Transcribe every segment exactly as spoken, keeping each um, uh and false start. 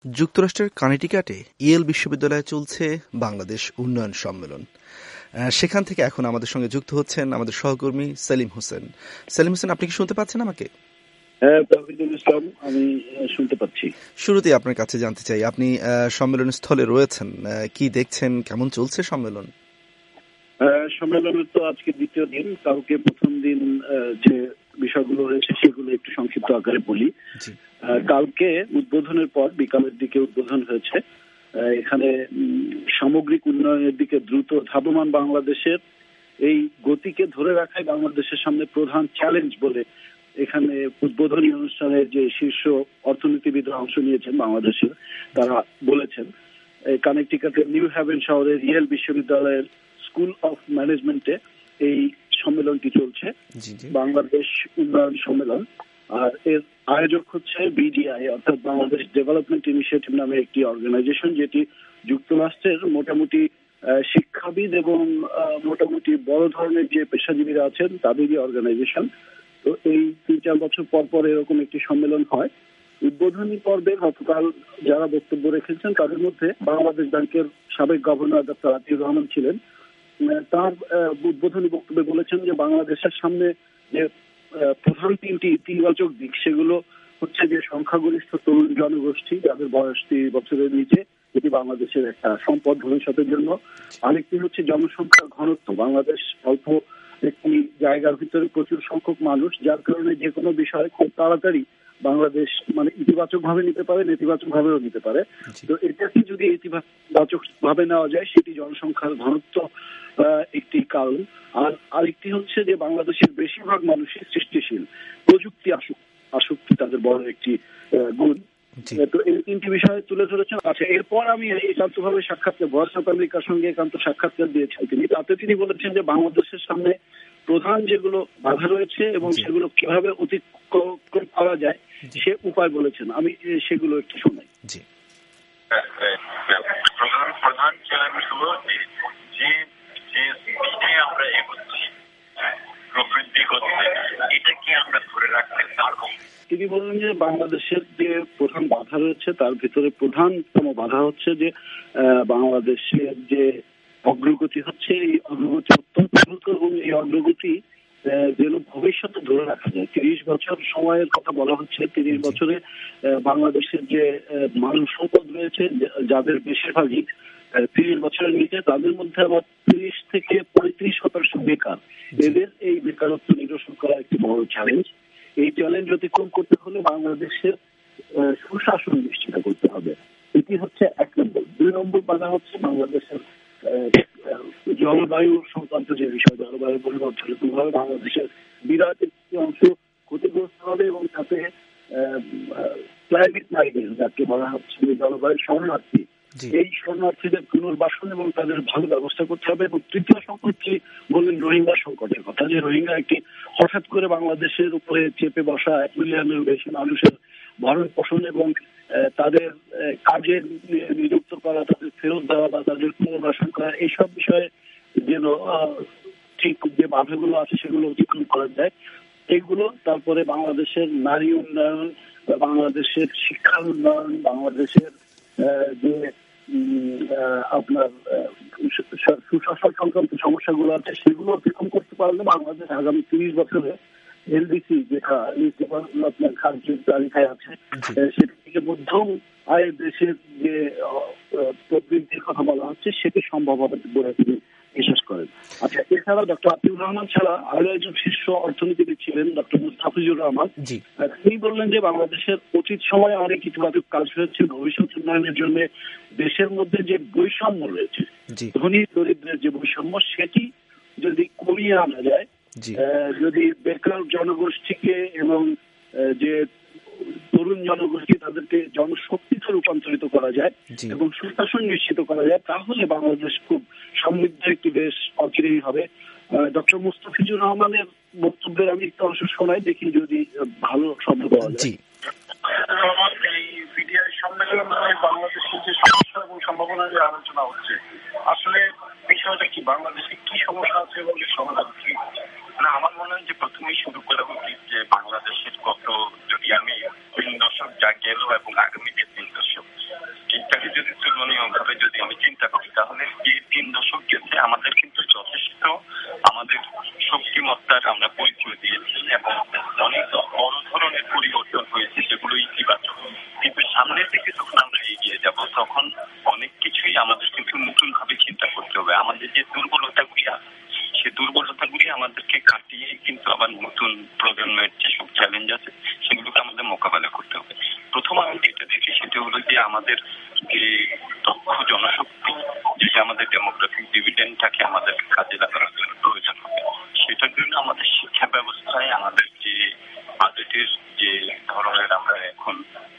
যুক্তরাষ্ট্রের কানেটিকাটে ইয়েল বিশ্ববিদ্যালয়ে চলছে বাংলাদেশ উন্নয়ন সম্মেলন। সেখান থেকে এখন আমাদের সঙ্গে যুক্ত হচ্ছেন আমাদের সহকর্মী সেলিম হোসেন। সেলিম হোসেন, আপনি কি শুনতে পাচ্ছেন আমাকে? হ্যাঁ, তাফিদুল ইসলাম, আমি শুনতে পাচ্ছি। শুরুতেই আপনার কাছে জানতে চাই, আপনি সম্মেলন স্থলে রয়েছেন, কি দেখছেন, কেমন চলছে সম্মেলন? সম্মেলনের তো আজকে দ্বিতীয় দিন। কালকে প্রথম দিন যে বিষয়গুলো রয়েছে সেগুলো একটু সংক্ষিপ্ত আকারে বলি। কালকে উদ্বোধনের পর বিকালের দিকে উদ্বোধন হয়েছে। এখানে সামগ্রিক উন্নয়নের দিকে দ্রুত ধাবমান বাংলাদেশের এই গতিকে ধরে রাখাই বাংলাদেশের সামনে প্রধান চ্যালেঞ্জ বলে এখানে উদ্বোধনী অনুষ্ঠানের যে শীর্ষ অর্থনীতিবিদরা অংশ নিয়েছেন বাংলাদেশের, তারা বলেছেন। কানেকটিকাটের নিউ হ্যাভেন শহরের ইয়েল বিশ্ববিদ্যালয়ের স্কুল অফ ম্যানেজমেন্টে এই সম্মেলনটি চলছে, বাংলাদেশ উন্নয়ন সম্মেলন। আর এর আয়োজক হচ্ছে বিডিআই, অর্থাৎ বাংলাদেশ ডেভেলপমেন্ট ইনিশিয়েটিভ নামে একটি অর্গানাইজেশন, যেটি যুক্তরাষ্ট্রের মোটামুটি শিক্ষাবিদ এবং মোটামুটি বড় ধরনের যে পেশাজীবীরা আছেন তাদেরই অর্গানাইজেশন। তো এই তিন চার বছর পর পর এরকম একটি সম্মেলন হয়। উদ্বোধনী পর্বে গতকাল যারা বক্তব্য রেখেছেন তাদের মধ্যে বাংলাদেশ ব্যাংকের সাবেক গভর্নর ডক্টর আতিউর রহমান ছিলেন। তার উদ্বোধনী বক্তব্যে বলেছেন যে বাংলাদেশের সামনে যে প্রধান তিনটি ইতিবাচক দিক, সেগুলো হচ্ছে যে সংখ্যাগরিষ্ঠ তরুণ জনগোষ্ঠী যাদের বয়স তিরিশ বছরের নিচে, এটি বাংলাদেশের একটা সম্পদ ভবিষ্যতের জন্য। আরেকটি হচ্ছে জনসংখ্যার ঘনত্ব। বাংলাদেশ অল্প একটি জায়গার ভিতরে প্রচুর সংখ্যক মানুষ, যার কারণে যে কোনো বিষয় খুব তাড়াতাড়ি বাংলাদেশ মানে ইতিবাচক ভাবে নিতে পারে, নেতিবাচক ভাবেও নিতে পারে। তো এটাকে যদি ইতিবাচক ভাবে নেওয়া যায়, সেটি জনসংখ্যার ঘনত্ব একটি কারণ। আর আরেকটি হচ্ছে যে বাংলাদেশের বেশিরভাগ মানুষই সৃষ্টিশীল, প্রযুক্তি আসক্তি তাদের বড় একটি গুণ। তো এই তিনটি বিষয় তুলে ধরেছেন। আচ্ছা, এরপর আমি একান্ত ভাবে সাক্ষাৎকার ভয়েস অফ আমেরিকার সঙ্গে একান্ত সাক্ষাৎকার দিয়েছেন তিনি। তাতে তিনি বলেছেন যে বাংলাদেশের সামনে প্রধান যেগুলো বাধা রয়েছে এবং সেগুলো কিভাবে অতিক্রম করা যায় সে উপায় বলেছেন। আমি সেগুলো একটু শোনাই। প্রধান প্রধান চ্যালেঞ্জ হলো যে যে দিকে আমরা এগোচ্ছি প্রবৃদ্ধি হচ্ছে, এটাকে আমরা ধরে রাখতে পারবো। তিনি বললেন যে বাংলাদেশের যে প্রধান বাধা রয়েছে তার ভিতরে প্রধানতম বাধা হচ্ছে যে বাংলাদেশের যে অগ্রগতি হচ্ছে, এই অগ্রগতি অত্যন্ত দ্রুত এবং এই অগ্রগতি যেন ভবিষ্যতে ধরে রাখা যায়। তিরিশ বছর সময়ের কথা বলা হচ্ছে। তিরিশ বছরে বাংলাদেশের যে মানব সম্পদ রয়েছে যাদের বেশিরভাগই তিরিশ বছরের নিচে, তাদের মধ্যে আবার তিরিশ থেকে পঁয়ত্রিশ শতাংশ বেকার। এদের এই বেকারত্ব নিরসন করা একটি বড় চ্যালেঞ্জ। এই চ্যালেঞ্জ অতিক্রম করতে হলে বাংলাদেশের সুশাসন নিশ্চিত করতে হবে। এটি হচ্ছে এক নম্বর। দুই নম্বর বাধা হচ্ছে বাংলাদেশের জলবায়ু সংক্রান্ত যে বিষয়, জলবায়ু পরিবর্তনের প্রভাবে বাংলাদেশের বিরাট একটি অংশ ক্ষতিগ্রস্ত হবে এবং তাতে ক্লাইমেট মাইগ্রেশন যাকে বলা হচ্ছে জলবায়ু শরণার্থী, এই শরণার্থীদের পুনর্বাসন এবং তাদের ভালো ব্যবস্থা করতে হবে। এবং তৃতীয় সংকটটি বললেন রোহিঙ্গা সংকটের কথা, যে রোহিঙ্গা একটি হঠাৎ করে বাংলাদেশের উপরে চেপে বসা এক মিলিয়নের বেশি মানুষের ভরণ পোষণ এবং তাদের কাজে নিযুক্ত করা, তাদের ফেরত দেওয়া বা তাদের পুনর্বাসন করা, এইসব বিষয়ে যেন ঠিক যে বাধাগুলো আছে সেগুলো অতিক্রম করা যায়, এইগুলো। তারপরে বাংলাদেশের নারী উন্নয়ন, বাংলাদেশের শিক্ষার উন্নয়ন, বাংলাদেশের যে আপনার সুশাসন সংক্রান্ত সমস্যাগুলো আছে সেগুলো অতিক্রম করতে পারলে বাংলাদেশ আগামী তিরিশ বছরে এলডিসি যেটা লিস্ট ডেভেলপমেন্ট কান্ট্রির তালিকায় আছে সেটা থেকে মধ্যম আয়ের দেশের যে প্রবৃদ্ধির কথা বলা হচ্ছে সেটি সম্ভব হবে বলে তিনি বিশ্বাস করেন। আচ্ছা, এছাড়া ডক্টর আতিউর রহমান ছাড়া আরো একজন শীর্ষ অর্থনীতিবিদ ছিলেন ডক্টর মুস্তাফিজুর রহমান। তিনি বললেন যে বাংলাদেশের অতীত সময়ে অনেক ইতিবাচক কাজ হয়েছে। ভবিষ্যৎ উন্নয়নের জন্য দেশের মধ্যে যে বৈষম্য রয়েছে, ধনী দরিদ্রের যে বৈষম্য, সেটি যদি কমিয়ে আনা যায়, যদি বেকার জনগোষ্ঠীকে এবং যে তরুণ জনগোষ্ঠী তাদেরকে জনশক্তিতে রূপান্তরিত করা যায় এবং সুশাসন নিশ্চিত করা যায়, তাহলে বাংলাদেশ খুব সমৃদ্ধ একটি দেশ অচিরেই হবে। ডক্টর মুস্তাফিজুর রহমানের বক্তব্যের আমি একটু অংশ শোনাই, দেখি যদি ভালো শব্দ পাওয়া যায়। এই বিডিআই সম্মেলনে বাংলাদেশের যে সমস্যা এবং সম্ভাবনা নিয়ে আলোচনা হচ্ছে, আসলে বিষয়টা কি, বাংলাদেশে কি সমস্যা আছে এবং সমাধান কি? না, আমার মনে হয় যে প্রথমেই শুরু করা উচিত যে বাংলাদেশের কত, যদি আমি তিন দশক যা গেল এবং আগামী যে তিন দশক ভাবে যদি আমি চিন্তা করি, তাহলে এই তিন দশক গেছে আমাদের কিন্তু যথেষ্ট আমাদের শক্তিমত্তার আমরা পরিচয় দিয়েছি এবং অনেক বড় ধরনের পরিবর্তন হয়েছে, সেগুলো ইতিবাচক। কিন্তু সামনের দিকে যখন আমরা এগিয়ে যাব, তখন অনেক কিছুই আমাদের কিন্তু নতুন ভাবে চিন্তা করতে হবে। আমাদের যে দুর্বলতাগুলি আছে, সে দুর্বলতাগুলি আমাদেরকে কাটিয়ে কিন্তু আবার নতুন প্রজন্মের যেসব চ্যালেঞ্জ আছে সেগুলোকে আমাদের মোকাবেলা করতে হবে। প্রথম আমি যেটা দেখি সেটা হলো যে আমাদের যে দক্ষ জনশক্তি, যে আমাদের ডেমোগ্রাফিক ডিভিডেন্ডটাকে আমাদের কাজে লাগানোর জন্য প্রয়োজন হবে। সেটার জন্য আমাদের শিক্ষা ব্যবস্থায় আমাদের যে বাজেটের যে ধরনের আমরা এখন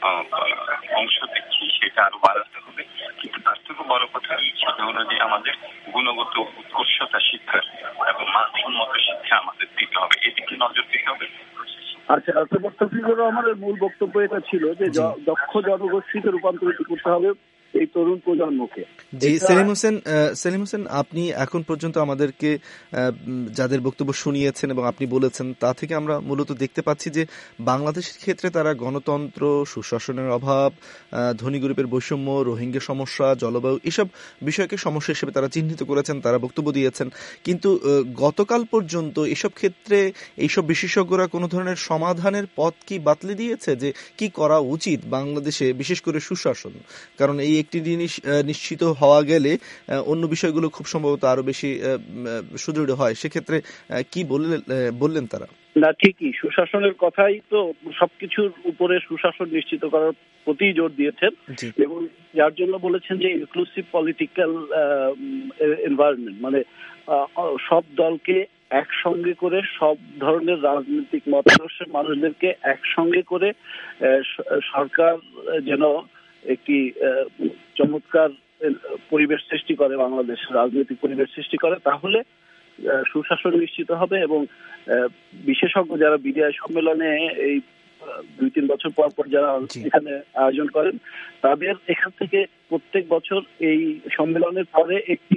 অংশ দিচ্ছি সেটা আরো বাড়াতে হবে। কিন্তু তার থেকে বড় কথা সেটা হলো যে আমাদের গুণগত উৎকর্ষতা শিক্ষা এবং মানসম্মত শিক্ষা আমাদের দিতে হবে, এদিকে নজর দিতে হবে। আচ্ছা, আমাদের মূল বক্তব্য এটা ছিল যে দক্ষ জনগোষ্ঠীতে রূপান্তরিত করতে হবে এই তরুণ প্রজন্মকে। জি সেলিম হোসেন, সেলিম হোসেন আপনি এখন পর্যন্ত আমাদেরকে যাদের বক্তব্য শুনিয়েছেন এবং আপনি বলেছেন, তা থেকে আমরা মূলত দেখতে পাচ্ছি যে বাংলাদেশের ক্ষেত্রে তারা গণতন্ত্র, সুশাসনের অভাব, ধনী গরিবের বৈষম্য, রোহিঙ্গা সমস্যা, জলবায়ু এসব বিষয়কে সমস্যা হিসেবে তারা চিহ্নিত করেছেন, তারা বক্তব্য দিয়েছেন। কিন্তু গতকাল পর্যন্ত এসব ক্ষেত্রে এইসব বিশেষজ্ঞরা কোনো ধরনের সমাধানের পথ কি বাতলে দিয়েছে যে কি করা উচিত বাংলাদেশে, বিশেষ করে সুশাসন? কারণ এই একটি জিনিস নিশ্চিত হওয়া গেলে অন্য বিষয়গুলো খুব সম্ভবত আরো বেশি সুদৃঢ় হয়। সেক্ষেত্রে কি বললেন বললেন তারা? না, ঠিকই, সুশাসনের কথাই তো সবকিছুর উপরে সুশাসন নিশ্চিত করার প্রতি জোর দিয়েছেন এবং যার জন্য বলেছেন যে ইনক্লুসিভ পলিটিক্যাল এনভায়রনমেন্ট, মানে সব দলকে একসঙ্গে করে, সব ধরনের রাজনৈতিক মতাদর্শের মানুষদেরকে একসঙ্গে করে সরকার যেন একটি চমৎকার পরিবেশ সৃষ্টি করে, বাংলাদেশের রাজনৈতিক পরিবেশ সৃষ্টি করে, তাহলে সুশাসন নিশ্চিত হবে। এবং বিশেষজ্ঞ যারা বিডিআই সম্মেলনে এই দুই তিন বছর পর পর যারা এখানে আয়োজন করেন, তাদের এখান থেকে প্রত্যেক বছর এই সম্মেলনের পরে একটি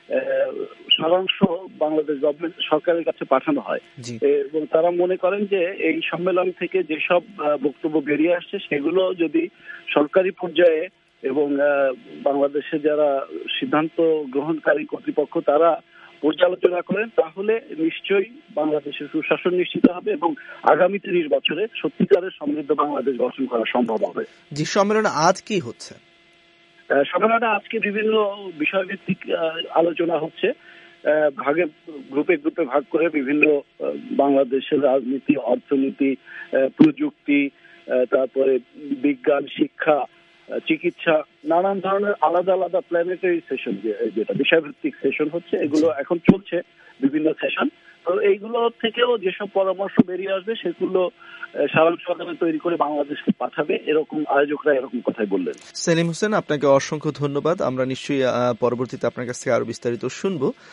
সারাংশ বাংলাদেশ গভর্নমেন্ট সরকারের কাছে পাঠানো হয় এবং তারা মনে করেন যে এই সম্মেলন থেকে যেসব বক্তব্য বেরিয়ে আসছে সেগুলো যদি সরকারি পর্যায়ে এবং বাংলাদেশে যারা সিদ্ধান্ত গ্রহণকারী কর্তৃপক্ষ তারা পর্যালোচনা করেন, তাহলে নিশ্চয়ই বাংলাদেশের সুশাসন নিশ্চিত হবে এবং আগামী তিরিশ বছরে সত্যিকারের সমৃদ্ধ বাংলাদেশ গঠন করা সম্ভব হবে। জি, সম্মেলনে আজ কি হচ্ছে? সম্মেলনে আজকে বিভিন্ন বিষয়ভিত্তিক আলোচনা হচ্ছে, ভাগে গ্রুপে গ্রুপে ভাগ করে বিভিন্ন বাংলাদেশের রাজনীতি, অর্থনীতি, প্রযুক্তি, তারপরে বিজ্ঞান, শিক্ষা, চিকিৎসা, নানান ধরনের আলাদা আলাদা প্ল্যানেটারি সেশন, যেটা বিষয়ভিত্তিক সেশন হচ্ছে, এগুলো এখন চলছে বিভিন্ন সেশন। তো এইগুলো থেকেও যেসব পরামর্শ বেরিয়ে আসবে সেগুলো সারাংশ আকারে তৈরি করে বাংলাদেশকে পাঠাবে, এরকম আয়োজকরা এরকম কথাই বললেন। সেলিম হোসেন, আপনাকে অসংখ্য ধন্যবাদ। আমরা নিশ্চয়ই পরবর্তীতে আপনার কাছ থেকে আরো বিস্তারিত শুনবো।